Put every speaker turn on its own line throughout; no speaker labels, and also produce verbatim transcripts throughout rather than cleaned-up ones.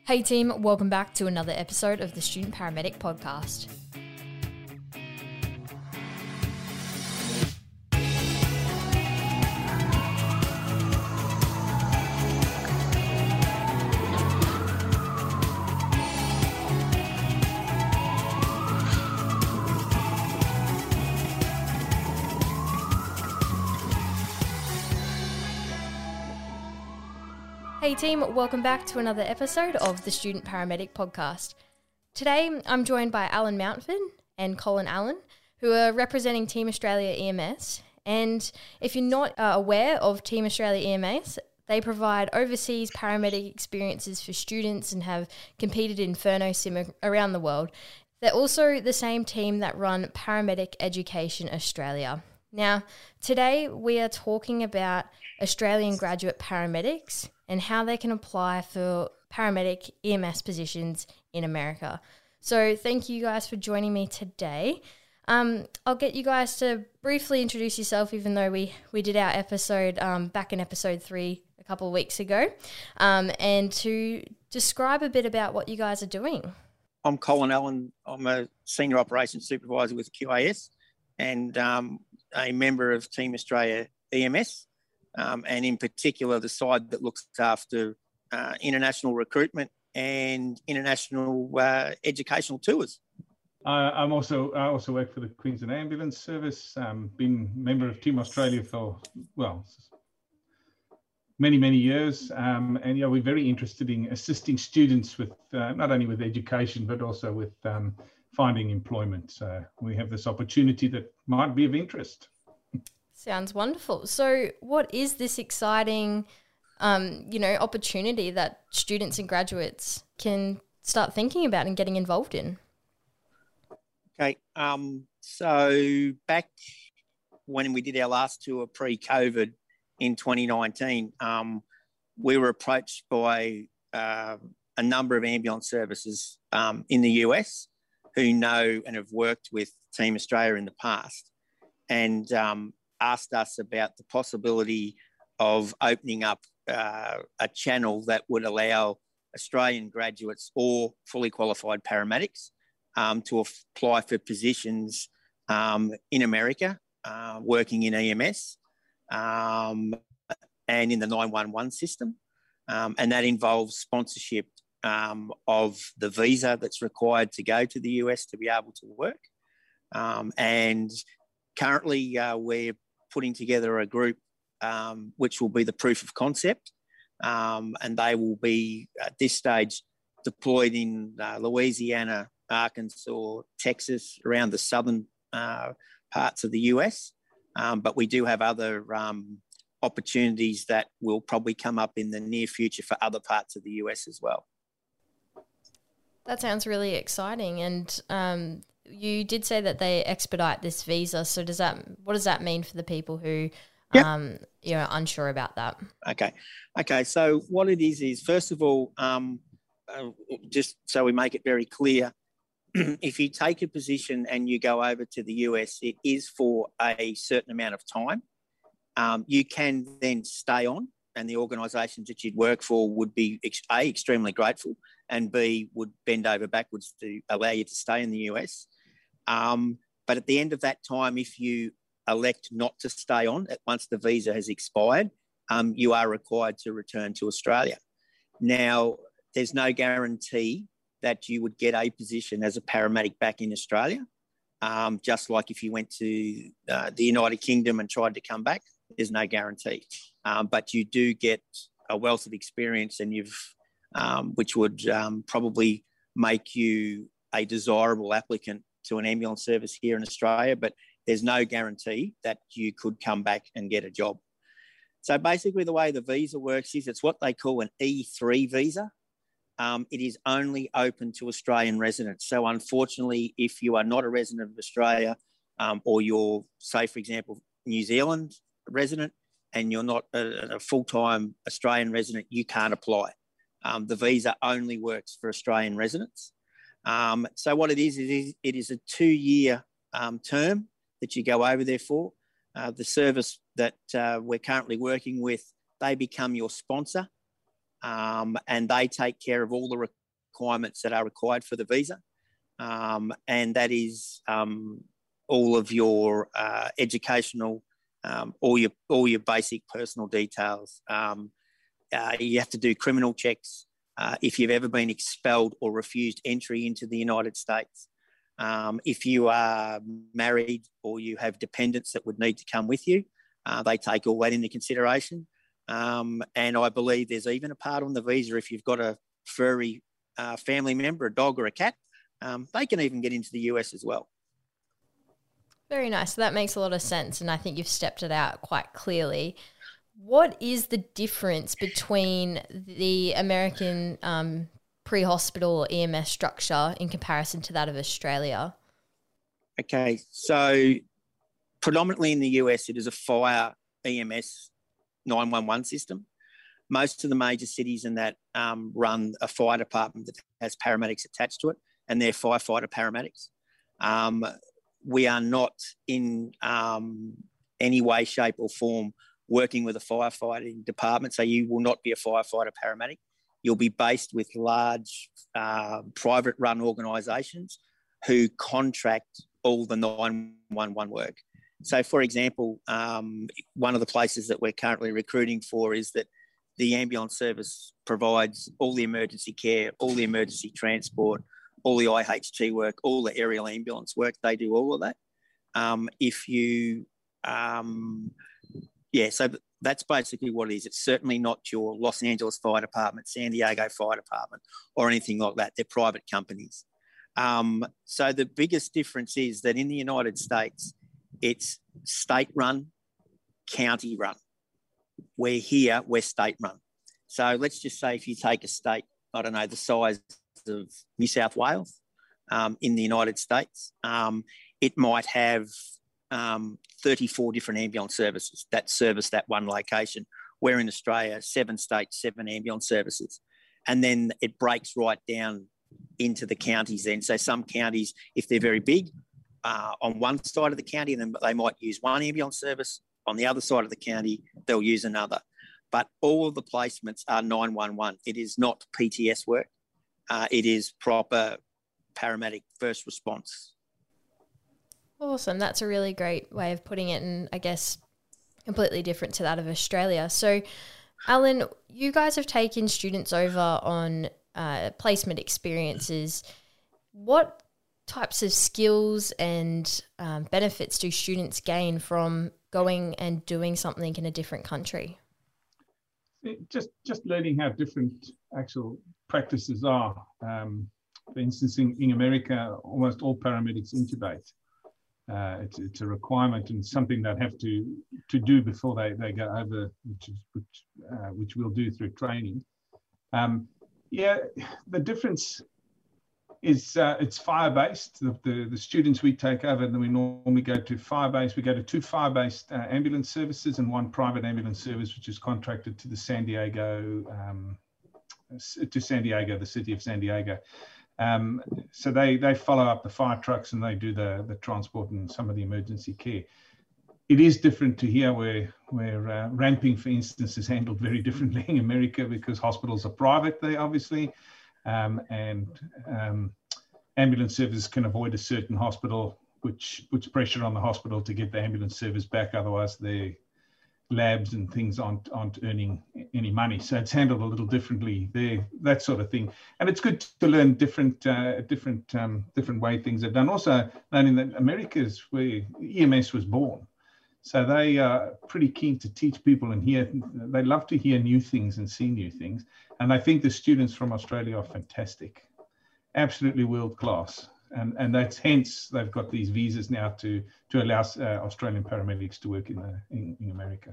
Hey team, welcome back to another episode of the Student Paramedic Podcast. Hey team, welcome back to another episode of the Student Paramedic Podcast. Today I'm joined by Alan Mountford and Colin Allen, who are representing Team Australia E M S. And if you're not uh, aware of Team Australia E M S, they provide overseas paramedic experiences for students and have competed in Inferno Sim around the world. They're also the same team that run Paramedic Education Australia. Now, today we are talking about Australian graduate paramedics and how they can apply for paramedic E M S positions in America. So thank you guys for joining me today. Um, I'll get you guys to briefly introduce yourself, even though we, we did our episode um, back in episode three a couple of weeks ago, um, and to describe a bit about what you guys are doing.
I'm Colin Allen. I'm a Senior Operations Supervisor with Q A S and um, a member of Team Australia E M S. Um, and in particular, the side that looks after uh, international recruitment and international uh, educational tours.
Uh, I'm also I also work for the Queensland Ambulance Service. Um, been member of Team Australia for well many many years, um, and yeah, we're very interested in assisting students with uh, not only with education but also with um, finding employment. So we have this opportunity that might be of interest.
Sounds wonderful. So what is this exciting, um, you know, opportunity that students and graduates can start thinking about and getting involved in?
Okay. Um, so back when we did our last tour pre-COVID in twenty nineteen, um, we were approached by uh, a number of ambulance services um, in the U S who know and have worked with Team Australia in the past. And um, asked us about the possibility of opening up uh, a channel that would allow Australian graduates or fully qualified paramedics um, to apply for positions um, in America, uh, working in E M S um, and in the nine one one system. Um, and that involves sponsorship um, of the visa that's required to go to the U S to be able to work. Um, and currently uh, we're putting together a group um, which will be the proof of concept, um, and they will be at this stage deployed in uh, Louisiana, Arkansas, Texas, around the southern uh, parts of the U S. Um, but we do have other um, opportunities that will probably come up in the near future for other parts of the U S as well.
That sounds really exciting. And um, you did say that they expedite this visa. So does that, what does that mean for the people who
yep.
um, you know, unsure about that?
Okay. Okay. So what it is, is first of all, um, uh, just so we make it very clear, if you take a position and you go over to the U S, it is for a certain amount of time. Um, you can then stay on, and the organisations that you'd work for would be A, extremely grateful, and B, would bend over backwards to allow you to stay in the U S. Um, but at the end of that time, if you elect not to stay on, once the visa has expired, um, you are required to return to Australia. Now, there's no guarantee that you would get a position as a paramedic back in Australia. Um, just like if you went to uh, the United Kingdom and tried to come back, there's no guarantee. Um, but you do get a wealth of experience, and you've, um, which would um, probably make you a desirable applicant to an ambulance service here in Australia, but there's no guarantee that you could come back and get a job. So basically the way the visa works is it's what they call an E three visa. Um, it is only open to Australian residents. So unfortunately, if you are not a resident of Australia um, or you're, say, for example, New Zealand resident and you're not a, a full-time Australian resident, you can't apply. Um, the visa only works for Australian residents. Um, so what it is, it is, it is a two-year um, term that you go over there for. Uh, the service that uh, we're currently working with, they become your sponsor, um, and they take care of all the requirements that are required for the visa, um, and that is um, all of your uh, educational, um, all your all your basic personal details. Um, uh, you have to do criminal checks uh, if you've ever been expelled or refused entry into the United States. Um, if you are married or you have dependents that would need to come with you, uh, they take all that into consideration. Um, and I believe there's even a part on the visa if you've got a furry uh, family member, a dog or a cat, um, they can even get into the U S as well.
Very nice. So that makes a lot of sense, and I think you've stepped it out quite clearly. What is the difference between the American um, pre-hospital or E M S structure in comparison to that of Australia?
Okay, so predominantly in the U S, it is a fire E M S nine one one system. Most of the major cities in that um, run a fire department that has paramedics attached to it, and they're firefighter paramedics. Um, we are not in um, any way, shape or form working with a firefighting department, so you will not be a firefighter paramedic. You'll be based with large uh, private run organisations who contract all the nine one one work. So, for example, um, one of the places that we're currently recruiting for is that the ambulance service provides all the emergency care, all the emergency transport, all the I H T work, all the aerial ambulance work. They do all of that. Um, if you, um, yeah, so that's basically what it is. It's certainly not your Los Angeles Fire Department, San Diego Fire Department, or anything like that. They're private companies. Um, so the biggest difference is that in the United States, it's state-run, county-run. We're here, we're state-run. So let's just say if you take a state, I don't know, the size of New South Wales um, in the United States, um, it might have um, thirty-four different ambulance services that service that one location. Where in Australia, seven states, seven ambulance services. And then it breaks right down into the counties then. So some counties, if they're very big, uh, on one side of the county, then they might use one ambulance service. On the other side of the county, they'll use another. But all of the placements are nine one one. It is not P T S work. Uh, it is proper paramedic first response.
Awesome. That's a really great way of putting it, and I guess completely different to that of Australia. So, Alan, you guys have taken students over on uh, placement experiences. What types of skills and um, benefits do students gain from going and doing something in a different country?
Just just learning how different actual practices are. Um, for instance, in, in America, almost all paramedics intubate. Uh, it's, it's a requirement and something they have to to do before they, they go over, which is, which uh, which we'll do through training. Um, yeah, the difference is uh, it's fire-based. The, the the students we take over, then we normally go to fire-based. We go to two fire-based uh, ambulance services and one private ambulance service, which is contracted to the San Diego um, to San Diego, the city of San Diego. Um, so they they follow up the fire trucks and they do the the transport and some of the emergency care. It is different to here, where where uh, ramping, for instance, is handled very differently in America because hospitals are private. They obviously. Um, and um, ambulance services can avoid a certain hospital, which puts pressure on the hospital to get the ambulance service back. Otherwise, their labs and things aren't aren't earning any money. So it's handled a little differently there, that sort of thing. And it's good to learn different uh, different um, different way things are done. Also, learning that America is where E M S was born. So they are pretty keen to teach people and hear. They love to hear new things and see new things. And I think the students from Australia are fantastic, absolutely world class. And and that's hence they've got these visas now to to allow uh, Australian paramedics to work in, the, in in America.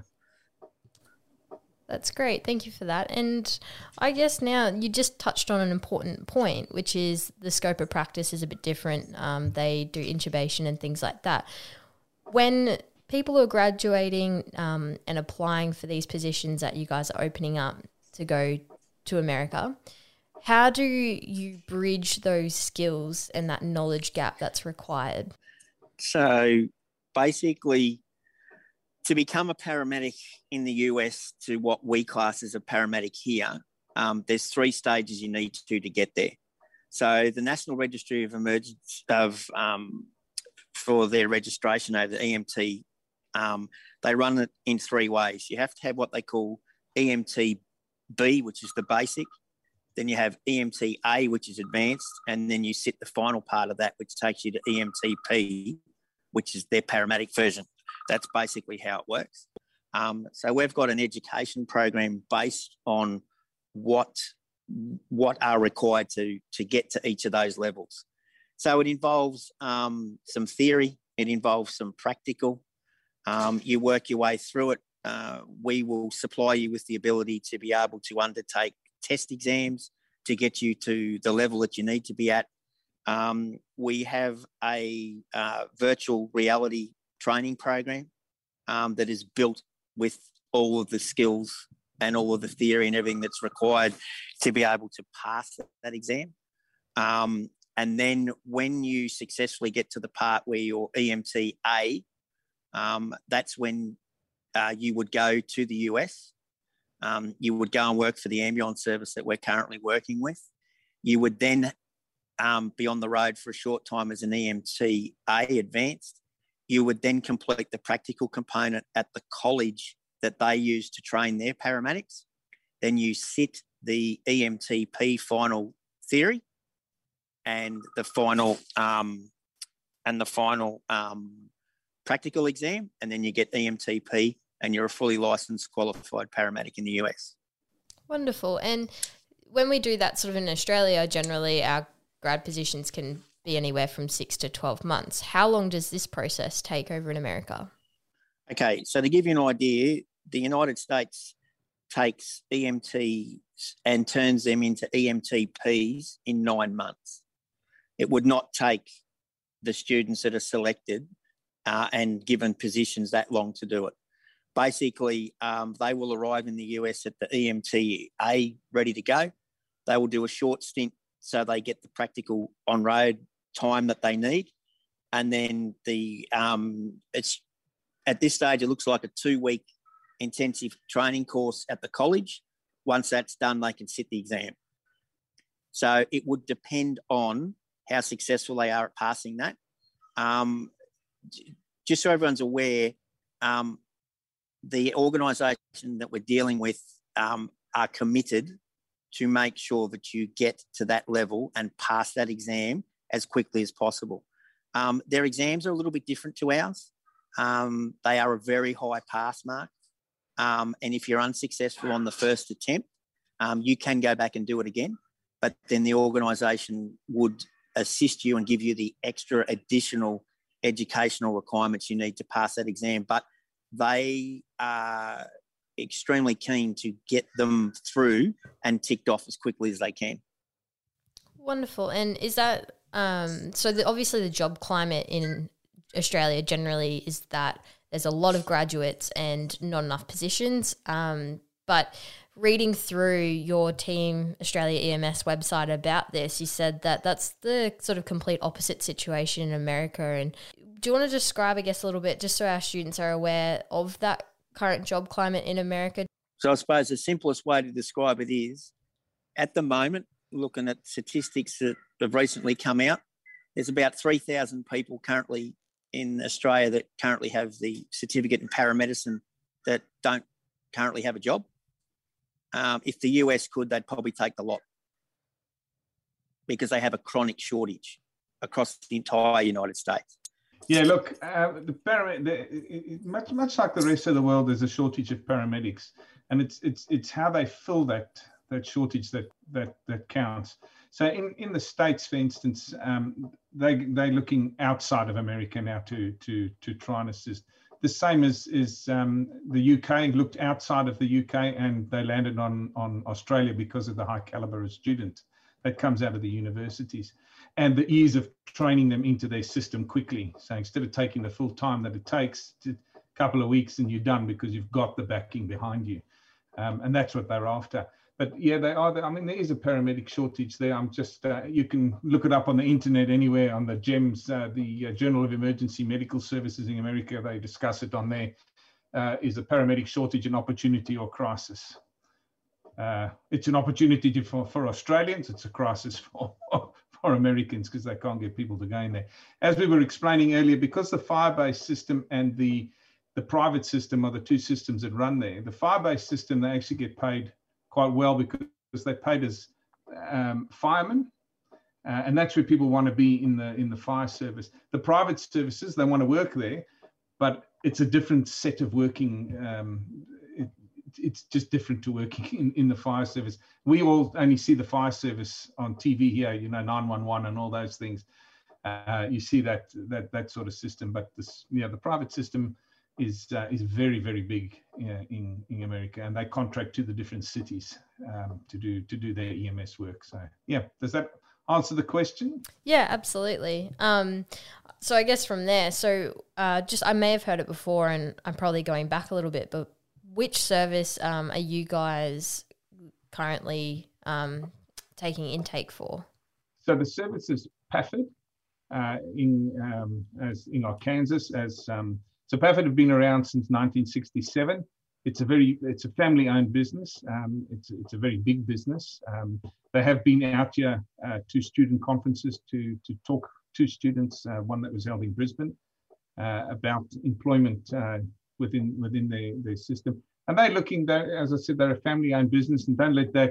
That's great. Thank you for that. And I guess now you just touched on an important point, which is the scope of practice is a bit different. Um, they do intubation and things like that. When people are graduating um, and applying for these positions that you guys are opening up to go to America, how do you bridge those skills and that knowledge gap that's required?
So basically, to become a paramedic in the U S to what we class as a paramedic here, um, there's three stages you need to to get there. So the National Registry of Emergency of um, for their registration over the E M T, um, they run it in three ways. You have to have what they call E M T B, which is the basic. Then you have E M T A, which is advanced, and then you sit the final part of that, which takes you to E M T P, which is their paramedic version. That's basically how it works. Um, so we've got an education program based on what what are required to, to get to each of those levels. So it involves um, some theory, it involves some practical. Um, you work your way through it. Uh, we will supply you with the ability to be able to undertake test exams to get you to the level that you need to be at. Um, we have a uh, virtual reality training program um, that is built with all of the skills and all of the theory and everything that's required to be able to pass that exam. Um, and then when you successfully get to the part where you're E M T A, um, that's when uh, you would go to the U S. Um, you would go and work for the ambulance service that we're currently working with. You would then um, be on the road for a short time as an E M T A advanced. You would then complete the practical component at the college that they use to train their paramedics. Then you sit the E M T P final theory and the final um, and the final um, practical exam, and then you get E M T P and you're a fully licensed qualified paramedic in the U S.
Wonderful. And when we do that sort of in Australia, generally our grad positions can be anywhere from six to twelve months. How long does this process take over in America?
Okay, so to give you an idea, the United States takes E M Ts and turns them into E M T Ps in nine months. It would not take the students that are selected uh, and given positions that long to do it. Basically, um, they will arrive in the U S at the E M T A ready to go. They will do a short stint so they get the practical on-road time that they need. And then the um, it's at this stage, it looks like a two-week intensive training course at the college. Once that's done, they can sit the exam. So it would depend on how successful they are at passing that. Um, just so everyone's aware, um, the organisation that we're dealing with um, are committed to make sure that you get to that level and pass that exam as quickly as possible. Um, their exams are a little bit different to ours. Um, they are a very high pass mark. Um, and if you're unsuccessful on the first attempt, um, you can go back and do it again. But then the organisation would assist you and give you the extra additional educational requirements you need to pass that exam. But they are extremely keen to get them through and ticked off as quickly as they can.
Wonderful. And is that, um, so the, obviously the job climate in Australia generally is that there's a lot of graduates and not enough positions. Um, but reading through your Team Australia E M S website about this, you said that that's the sort of complete opposite situation in America. And do you want to describe, I guess, a little bit, just so our students are aware of that current job climate in America?
So I suppose the simplest way to describe it is, at the moment, looking at statistics that have recently come out, there's about three thousand people currently in Australia that currently have the certificate in paramedicine that don't currently have a job. Um, if the U S could, they'd probably take the lot because they have a chronic shortage across the entire United States.
Yeah, look, uh, the param- the, it, it, much much like the rest of the world, there's a shortage of paramedics, and it's it's it's how they fill that that shortage that that that counts. So in, in the States, for instance, um, they they're looking outside of America now to to to try and assist. The same as is um, the U K looked outside of the U K and they landed on on Australia because of the high caliber of student that comes out of the universities and the ease of training them into their system quickly. So instead of taking the full time that it takes, to a couple of weeks and you're done because you've got the backing behind you. Um, and that's what they're after. But yeah, they are. I mean, there is a paramedic shortage there. I'm just, uh, you can look it up on the internet anywhere on the GEMS, uh, the uh, Journal of Emergency Medical Services in America. They discuss it on there. Uh, is a paramedic shortage an opportunity or crisis? Uh, it's an opportunity for, for Australians. It's a crisis for, for Americans because they can't get people to go in there. As we were explaining earlier, because the fire-based system and the the private system are the two systems that run there. The fire-based system, they actually get paid quite well because they're paid as um, firemen, uh, and that's where people want to be in the in the fire service. The private services, they want to work there, but it's a different set of working. Um, it, it's just different to working in, in the fire service. We all only see the fire service on T V here, you know, nine one one and all those things. Uh, you see that that that sort of system, but this, yeah, the private system is uh, is very very big uh, in in America, and they contract to the different cities um, to do to do their E M S work. So yeah, does that answer the question?
Yeah, absolutely. Um, so I guess from there, so uh, just I may have heard it before, and I'm probably going back a little bit, but which service um, are you guys currently um, taking intake for?
So the service is PAFID uh, in um, as in Arkansas as um, So PAFID have been around since nineteen sixty-seven. It's a very, it's a family-owned business. Um, it's it's a very big business. Um, they have been out here uh, to student conferences to to talk to students. Uh, one that was held in Brisbane uh, about employment uh, within within their their system. And they're looking, they're, as I said, they're a family-owned business, and don't let that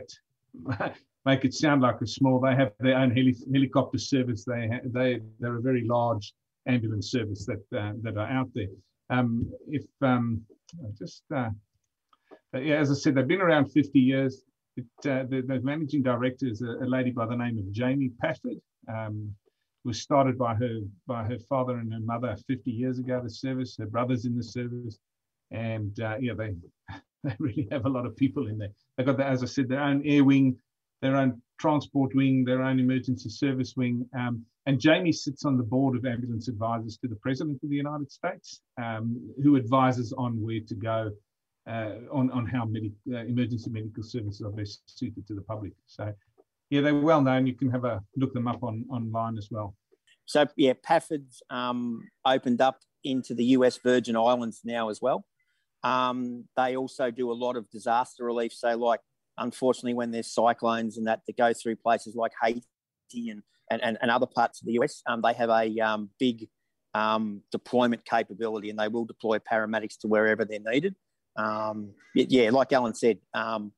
make it sound like a small. They have their own heli helicopter service. They ha they they're a very large ambulance service that uh, that are out there. Um, if um, just uh, yeah, as I said, they've been around fifty years. It, uh, the, the managing director is a, a lady by the name of Jamie PAFID. Um, was started by her by her father and her mother fifty years ago. The service, her brothers in the service, and uh, yeah, they they really have a lot of people in there. They've got, the, as I said, their own air wing, their own transport wing, their own emergency service wing. Um, and Jamie sits on the board of ambulance advisors to the President of the United States, um, who advises on where to go, uh, on, on how medi uh, emergency medical services are best suited to the public. So, yeah, they're well known. You can have a look them up on online as well.
So, yeah, PAFID's um, opened up into the U S Virgin Islands now as well. Um, they also do a lot of disaster relief. So, like, unfortunately, when there's cyclones and that that go through places like Haiti and and, and, and other parts of the U S, um, they have a um, big um, deployment capability, and they will deploy paramedics to wherever they're needed. Um, yeah, like Alan said, um,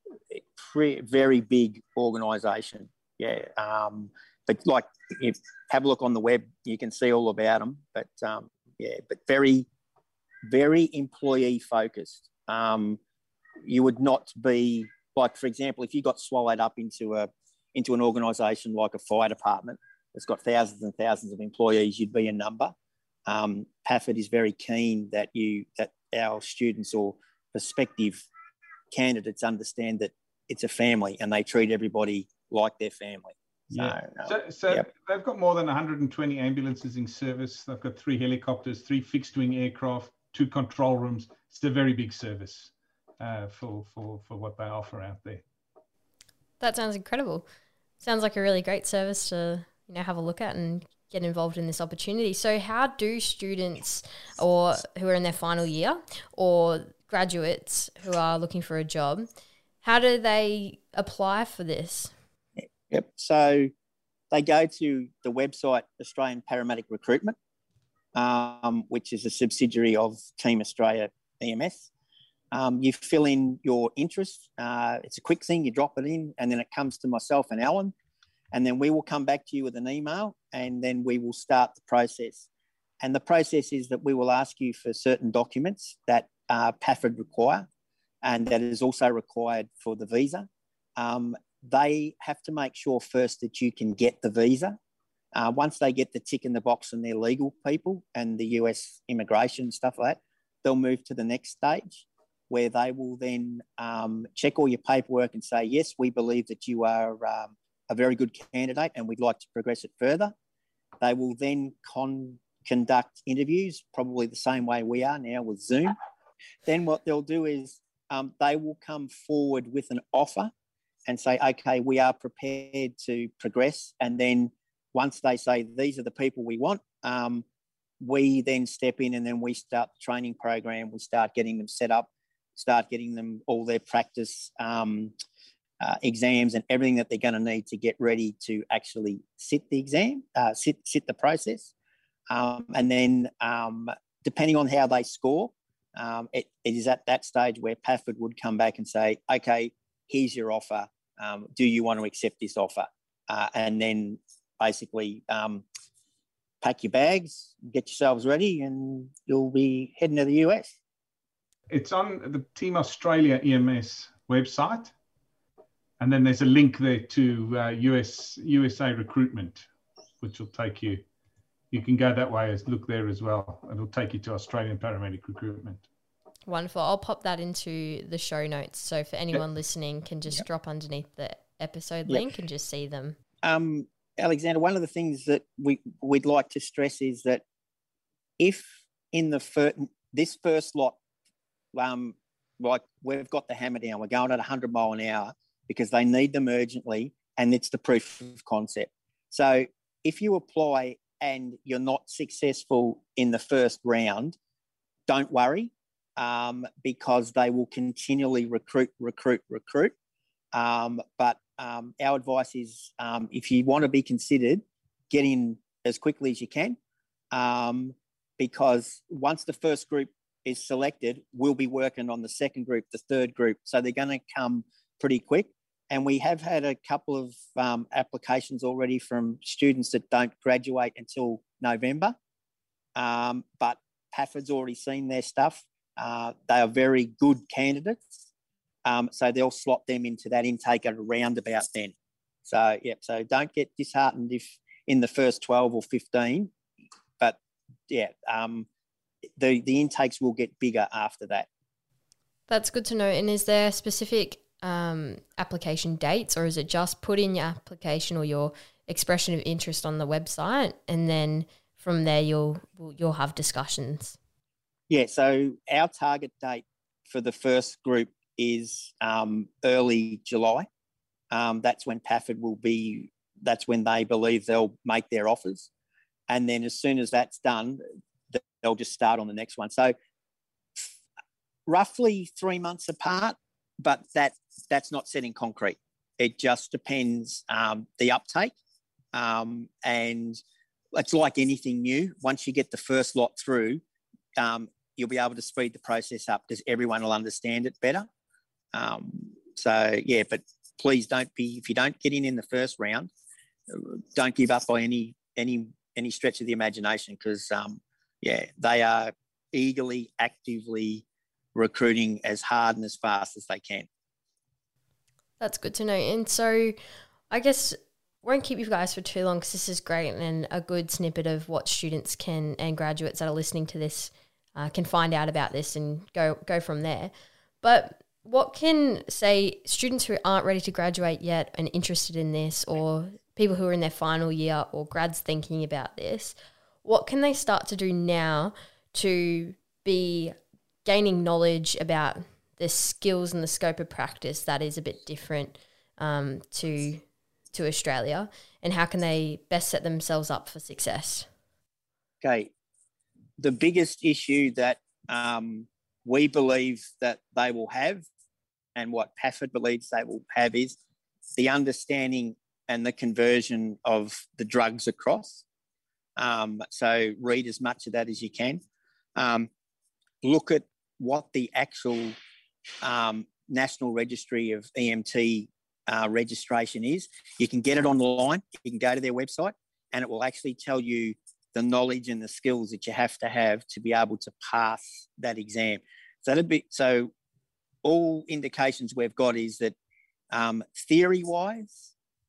pre very big organisation. Yeah, um, but like, if have a look on the web, you can see all about them. But um, yeah, but very, very employee focused. Um, you would not be like, for example, if you got swallowed up into a into an organisation like a fire department that's got thousands and thousands of employees, you'd be a number. Um, PAFID is very keen that you that our students or prospective candidates understand that it's a family and they treat everybody like their family. So,
yeah.
um,
so, so
yep.
They've got more than one hundred twenty ambulances in service. They've got three helicopters, three fixed-wing aircraft, two control rooms. It's a very big service uh, for, for, for what they offer out there.
That sounds incredible. Sounds like a really great service to, you know, have a look at and get involved in this opportunity. So how do students or who are in their final year or graduates who are looking for a job, how do they apply for this?
Yep. So they go to the website Australian Paramedic Recruitment, um, which is a subsidiary of Team Australia E M S. Um, you fill in your interest. Uh, it's a quick thing. You drop it in, and then it comes to myself and Alan, and then we will come back to you with an email, and then we will start the process. And the process is that we will ask you for certain documents that uh, PAFID require, and that is also required for the visa. Um, they have to make sure first that you can get the visa. Uh, once they get the tick in the box and they're legal people and the U S immigration, stuff like that, they'll move to the next stage, where they will then um, check all your paperwork and say, yes, we believe that you are um, a very good candidate and we'd like to progress it further. They will then con conduct interviews, probably the same way we are now with Zoom. Then what they'll do is um, they will come forward with an offer and say, okay, we are prepared to progress. And then once they say, these are the people we want, um, we then step in and then we start the training program. We start getting them set up, start getting them all their practice, um, uh, exams and everything that they're going to need to get ready to actually sit the exam, uh, sit sit the process. Um, and then um, depending on how they score, um, it, it is at that stage where P A F I D would come back and say, okay, here's your offer. Um, do you want to accept this offer? Uh, and then basically um, pack your bags, get yourselves ready, and you'll be heading to the U S.
It's on the Team Australia E M S website. And then there's a link there to uh, U S U S A recruitment, which will take you. You can go that way, as look there as well. It'll take you to Australian paramedic recruitment.
Wonderful. I'll pop that into the show notes. So for anyone
yep.
listening, can just
yep.
drop underneath the episode
yep.
link and just see them.
Um, Alexander, one of the things that we, we'd like to stress is that if in the fir- this first lot, um, like we've got the hammer down, we're going at one hundred mile an hour because they need them urgently, and it's the proof of concept. So if you apply and you're not successful in the first round, don't worry, um, because they will continually recruit, recruit, recruit. Um, but um, our advice is um, if you want to be considered, get in as quickly as you can, um, because once the first group is selected, we'll be working on the second group, the third group. So they're going to come pretty quick. And we have had a couple of um, applications already from students that don't graduate until November. Um, but P A F I D's already seen their stuff. Uh, they are very good candidates. Um, so they'll slot them into that intake at around about then. So, yeah, so don't get disheartened if in the first twelve or fifteen. But, yeah, um, the, the intakes will get bigger after that.
That's good to know. And is there specific um, application dates, or is it just put in your application or your expression of interest on the website, and then from there you'll you'll have discussions?
Yeah, so our target date for the first group is um, early July. Um, that's when P A F I D will be, that's when they believe they'll make their offers. And then as soon as that's done, they'll just start on the next one. So roughly three months apart, but that that's not set in concrete. It just depends um, the uptake. Um, and it's like anything new. Once you get the first lot through, um, you'll be able to speed the process up because everyone will understand it better. Um, so, yeah, but please don't be, if you don't get in in the first round, don't give up by any any any stretch of the imagination because, um, yeah, they are eagerly, actively recruiting as hard and as fast as they can.
That's good to know. And so I guess won't keep you guys for too long because this is great and a good snippet of what students can and graduates that are listening to this uh, can find out about this and go go from there. But what can, say, students who aren't ready to graduate yet and interested in this, or people who are in their final year or grads thinking about this, what can they start to do now to be gaining knowledge about the skills and the scope of practice that is a bit different um, to to Australia, and how can they best set themselves up for success?
Okay. The biggest issue that um, we believe that they will have, and what P A F I D believes they will have, is the understanding and the conversion of the drugs across. Um, so read as much of that as you can. Um, look at what the actual um, National Registry of E M T uh, registration is. You can get it online. You can go to their website and it will actually tell you the knowledge and the skills that you have to have to be able to pass that exam. So that'd be, so all indications we've got is that um, theory-wise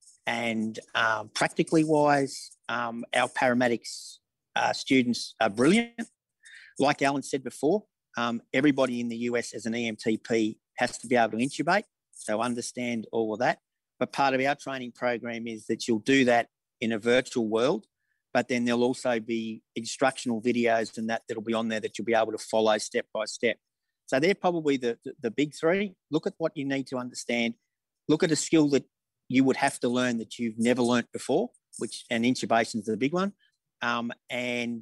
and um, practically wise, um, our paramedics uh, students are brilliant. Like Alan said before, um, everybody in the U S as an E M T P has to be able to intubate, so understand all of that. But part of our training program is that you'll do that in a virtual world, but then there'll also be instructional videos and that that'll be on there that you'll be able to follow step by step. So they're probably the, the, the big three. Look at what you need to understand. Look at a skill that you would have to learn that you've never learnt before, which, and intubation is the big one. Um, and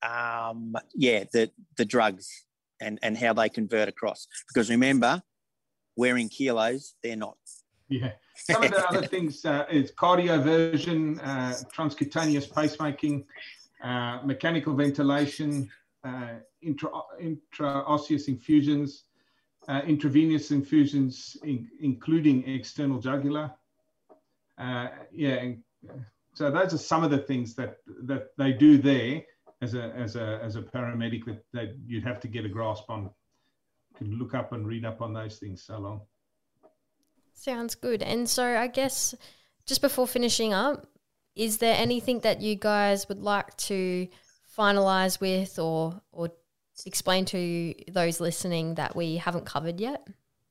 um, yeah, the, the drugs and, and how they convert across. Because remember, we're in kilos, they're not.
Yeah. Some of the other things uh, is cardioversion, uh, transcutaneous pacemaking, uh, mechanical ventilation, uh, intra intraosseous infusions, uh, intravenous infusions, in, including external jugular. Uh, yeah, and so those are some of the things that that they do there as a as a as a paramedic that, that you'd have to get a grasp on. You can look up and read up on those things so long.
Sounds good. And so I guess just before finishing up, is there anything that you guys would like to finalise with or or explain to those listening that we haven't covered yet?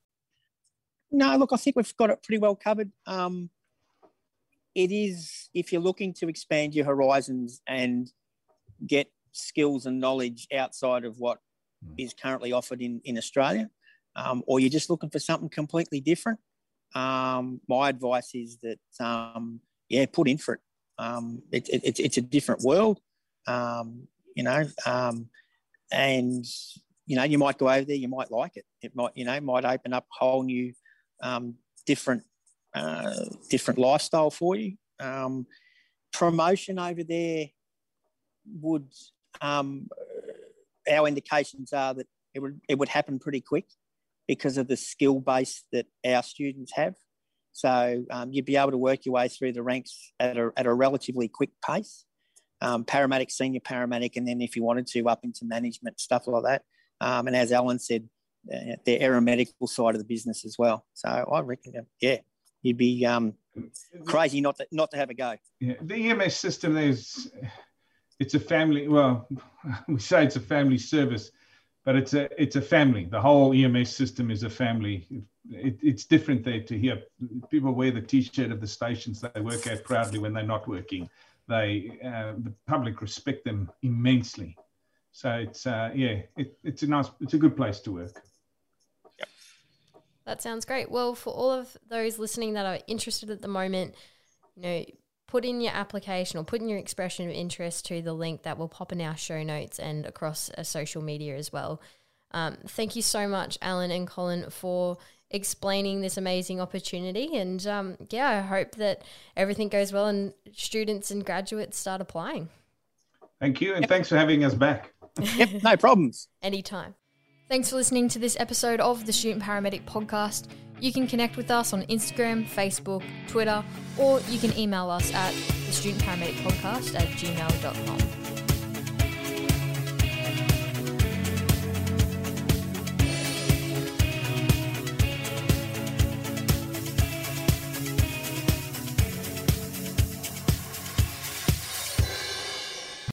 No, look, I think we've got it pretty well covered. Um, it is, if you're looking to expand your horizons and get skills and knowledge outside of what mm. is currently offered in, in Australia, um, or you're just looking for something completely different, Um, my advice is that, um, yeah, put in for it. Um, it, it, it's it's a different world, um, you know, um, and, you know, you might go over there, you might like it. It might, you know, might open up a whole new, um, different, uh, different lifestyle for you. Um, promotion over there would, um, our indications are that it would, it would happen pretty quick, because of the skill base that our students have. So um, you'd be able to work your way through the ranks at a, at a relatively quick pace. Um, paramedic, senior paramedic, and then if you wanted to, up into management, stuff like that. Um, and as Alan said, uh, the aeromedical side of the business as well. So I reckon, yeah, you'd be um, crazy not to, not to have a go.
Yeah, the E M S system, there's, it's a family, well, we say it's a family service, but it's a it's a family. The whole E M S system is a family. It, it's different there to here. People wear the T-shirt of the stations they work at proudly when they're not working. They uh, the public respect them immensely. So it's uh, yeah, it, it's a nice, it's a good place to work.
Yep.
That sounds great. Well, for all of those listening that are interested at the moment, you know, put in your application or put in your expression of interest to the link that will pop in our show notes and across uh, social media as well. Um, thank you so much, Alan and Colin, for explaining this amazing opportunity. And um, yeah, I hope that everything goes well and students and graduates start applying.
Thank you. And
yep.
Thanks for having us back.
Yep, no problems.
Anytime. Thanks for listening to this episode of the Student Paramedic Podcast. You can connect with us on Instagram, Facebook, Twitter, or you can email us at the student paramedic podcast at gmail dot com.